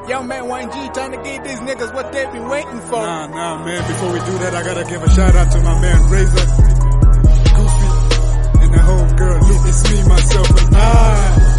Young man YG trying to give these niggas what they been waiting for. Nah, man. Before we do that, I gotta give a shout out to my man Razor, Goofy, and the whole girl Luke. It's me, myself, and I.